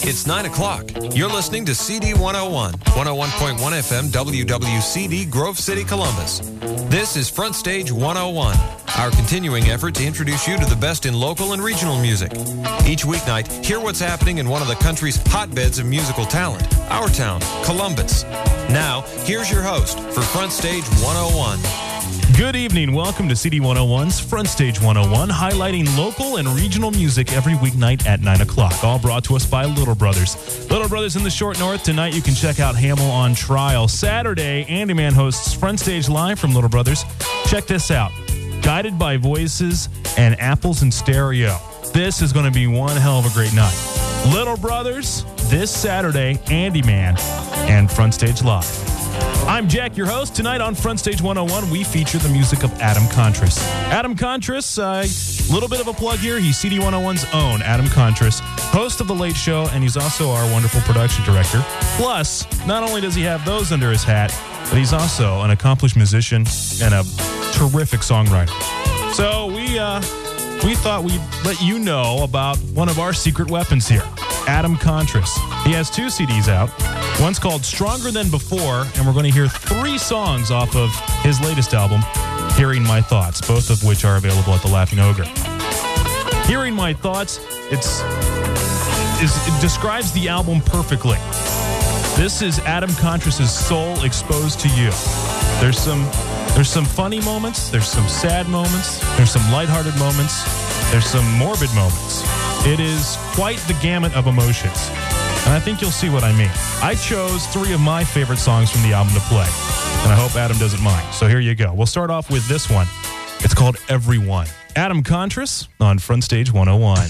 It's 9 o'clock. You're listening to CD 101, 101.1 FM WWCD Grove City, Columbus. This is Front Stage 101, our continuing effort to introduce you to the best in local and regional music. Each weeknight, hear what's happening in one of the country's hotbeds of musical talent, our town, Columbus. Now, here's your host for Front Stage 101. Good evening. Welcome to CD 101's Front Stage 101, highlighting local and regional music every weeknight at 9 o'clock. All brought to us by Little Brothers. Little Brothers in the Short North. Tonight you can check out Hamill on Trial. Saturday, Andy Man hosts Front Stage Live from Little Brothers. Check this out. Guided by Voices and Apples in Stereo. This is going to be one hell of a great night. Little Brothers, this Saturday, Andy Man, and Front Stage Live. I'm Jack, your host. Tonight on Front Stage 101, we feature the music of Adam Contras. Adam Contras, a little bit of a plug here. He's CD 101's own Adam Contras, host of The Late Show, and he's also our wonderful production director. Plus, not only does he have those under his hat, but he's also an accomplished musician and a terrific songwriter. So we thought we'd let you know about one of our secret weapons here, Adam Contras. He has 2 CDs out. One's called Stronger Than Before, and we're going to hear 3 songs off of his latest album, Hearing My Thoughts, both of which are available at the Laughing Ogre. Hearing My Thoughts, it describes the album perfectly. This is Adam Contras' soul exposed to you. There's some funny moments, there's some sad moments, there's some lighthearted moments, there's some morbid moments. It is quite the gamut of emotions. And I think you'll see what I mean. I chose 3 of my favorite songs from the album to play, and I hope Adam doesn't mind. So here you go. We'll start off with this one. It's called Everyone. Adam Contras on Front Stage 101.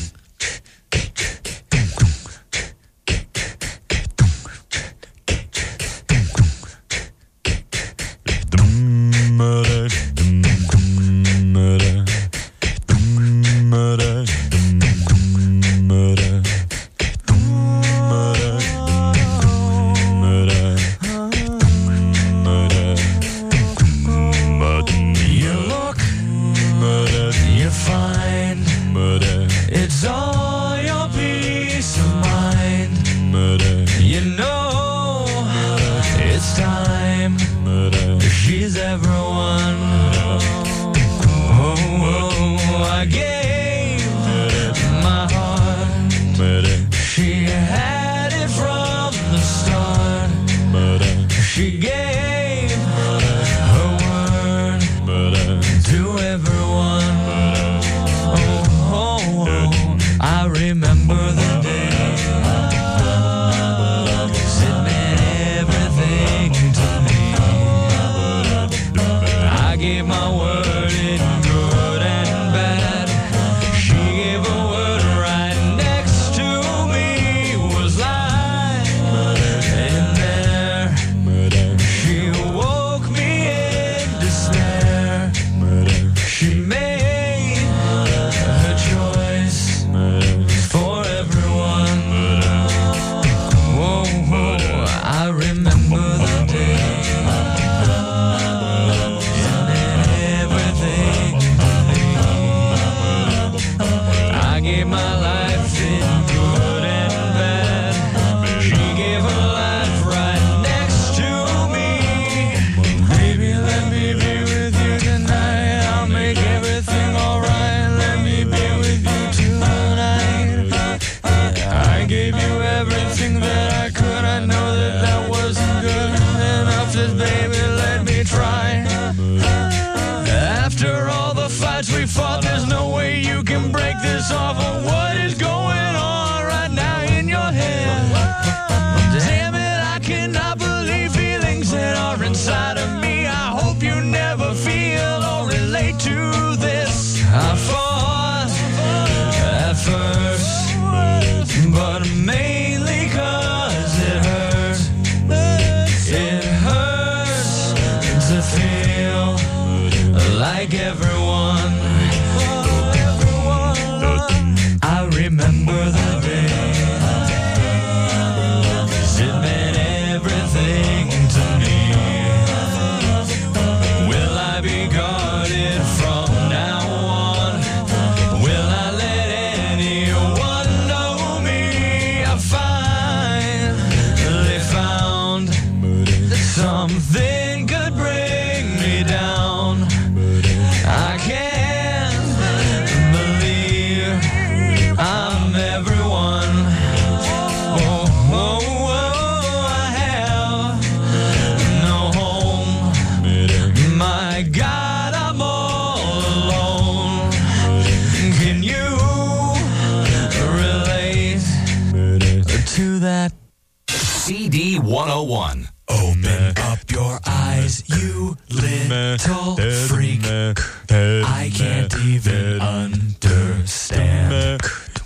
CD 101. Open up your eyes, you little freak. I can't even understand.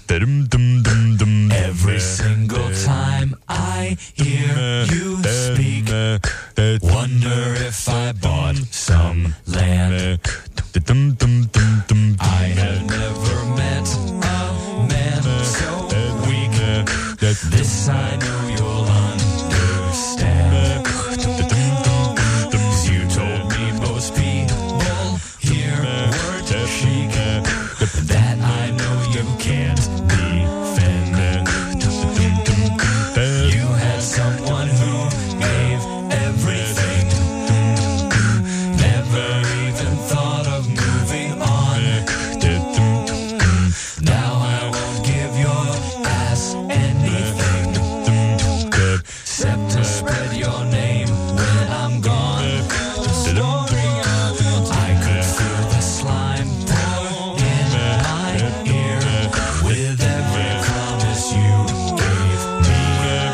Every single time I hear you speak, wonder if I bought some land. I have never met a man so weak. This I know you'll understand. 'Cause you told me most people here were too chic. That I know you can't defend. You had someone who gave everything. Never even thought of moving on. Now I won't give your ass anything except to spread your name when I'm gone. I could feel the slime pour in my ear with every promise you gave me.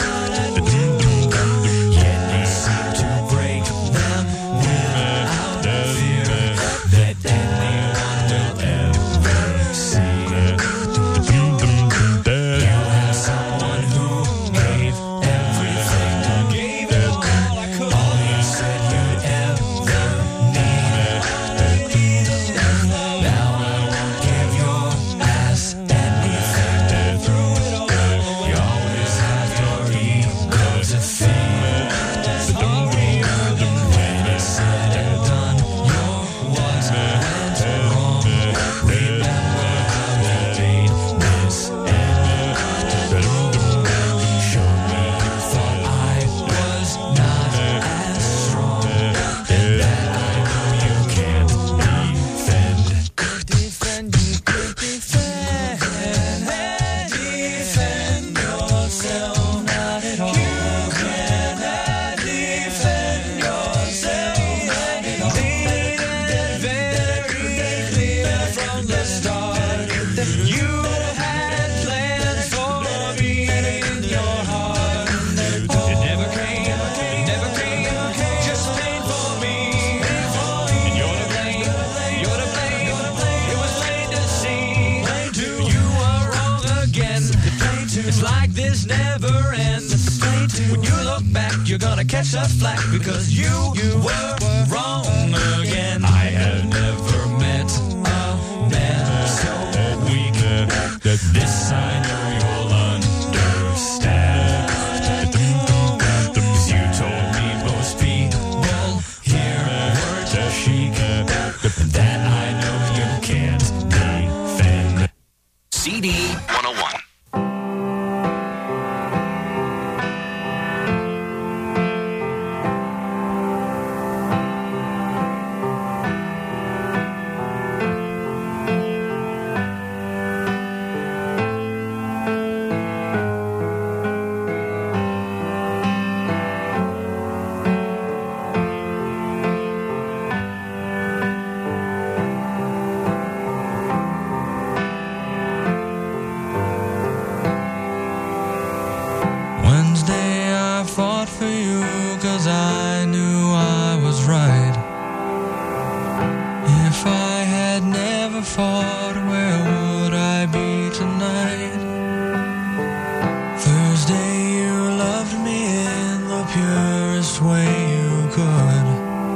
Yet you seem to break them without fear that anyone will ever see. You had someone who gave everything, gave it all you said you'd ever need. Now I won't give your ass anything. You always have your ego to feed. When it's said and done, you're what went wrong. Remember how you made this end. Show me you thought I was not as strong, and that I know you can't defend. Defend yourself, not at all. You cannot defend yourself. Made it very clear from the start that you had plans for me in your heart. It never came, just pain for me. And you're to blame, it was plain to see. You are wrong again. It's like this never ends. When you look back, you're gonna catch a flack because you were wrong again. I have never met a man so weak. This I know you'll understand. 'Cause you told me most people here were too chic. That I know you can't defend. CD 101. Wednesday I fought for you 'cause I knew I was right. If I had never fought, where would I be tonight? Thursday you loved me in the purest way you could.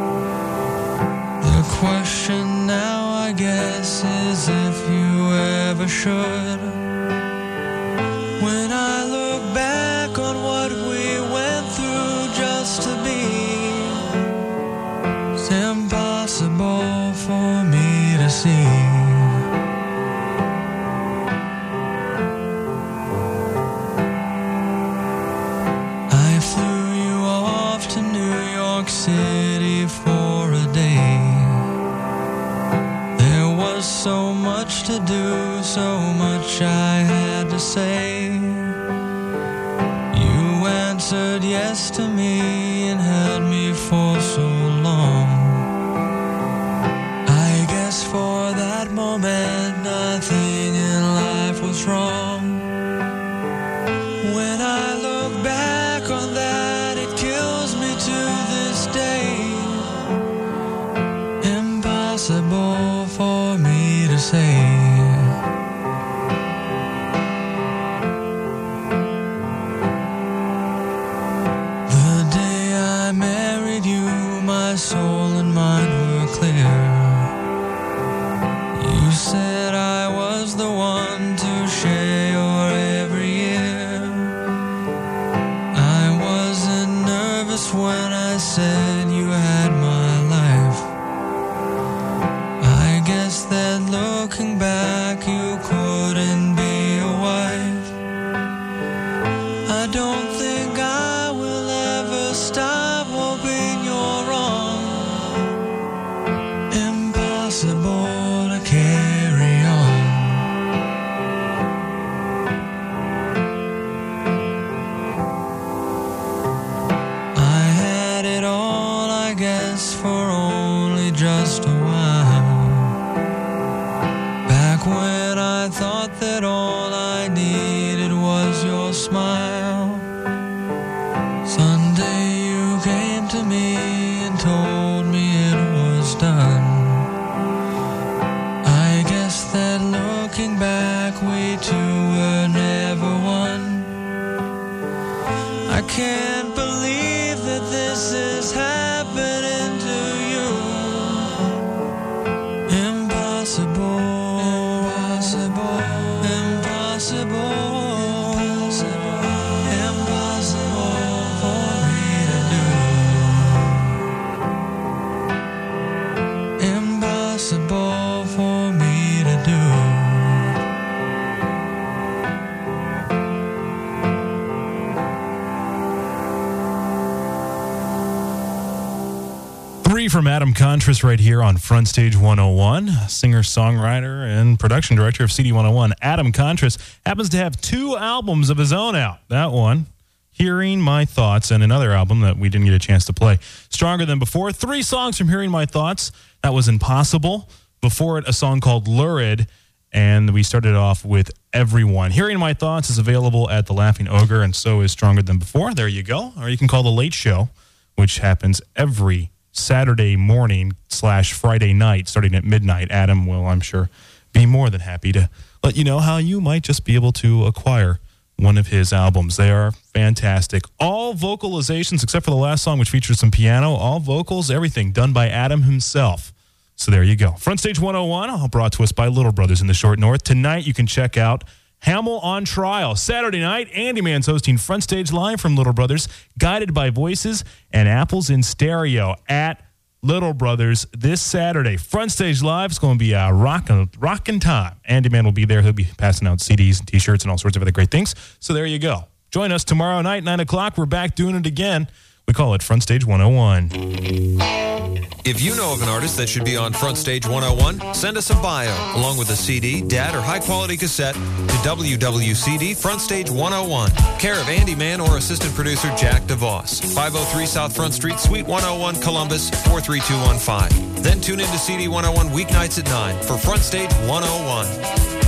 The question now I guess is if you ever should. When I look back on what we went through just to be, it's impossible for me to see. I flew you off to New York City for a day. There was so much to do, so much I had to say. You answered yes to me and held me for so long. I guess for that moment nothing in life was wrong. When I look back on that don't think I will ever stop hoping you're wrong. Impossible to carry on. I had it all, I guess, for only just a while. Back when I thought that all I needed was your smile. Sunday you came to me and told me it was done. I guess that looking back we two were never one. I can't believe that this is happening to you. Impossible, impossible, impossible. Impossible for me to do. Impossible for me to do. 3 from Adam Contras right here on Front Stage 101. Singer, songwriter, and production director of CD 101. Adam Contras happens to have 2 albums of his own out. That one, Hearing My Thoughts, and another album that we didn't get a chance to play, Stronger Than Before. 3 songs from Hearing My Thoughts. That was Impossible. Before it, a song called Lurid. And we started off with Everyone. Hearing My Thoughts is available at The Laughing Ogre, and so is Stronger Than Before. There you go. Or you can call The Late Show, which happens every Saturday morning / Friday night, starting at midnight. Adam will, I'm sure, be more than happy to let you know how you might just be able to acquire one of his albums. They are fantastic. All vocalizations, except for the last song, which features some piano, all vocals, everything done by Adam himself. So there you go. Front Stage 101, all brought to us by Little Brothers in the Short North. Tonight you can check out Hamill on Trial. Saturday night, Andy Mann's hosting Front Stage Live from Little Brothers, guided by voices and apples in stereo at Little Brothers this Saturday. Front Stage Live is going to be a rockin' time. Andy Mann will be there. He'll be passing out CDs and T-shirts and all sorts of other great things. So there you go. Join us tomorrow night, 9 o'clock. We're back doing it again. We call it Front Stage 101. If you know of an artist that should be on Front Stage 101, send us a bio along with a CD, DAT, or high-quality cassette to WWCD Front Stage 101, care of Andy Mann or assistant producer Jack DeVos, 503 South Front Street, Suite 101, Columbus, 43215. Then tune in to CD 101 weeknights at 9 for Front Stage 101.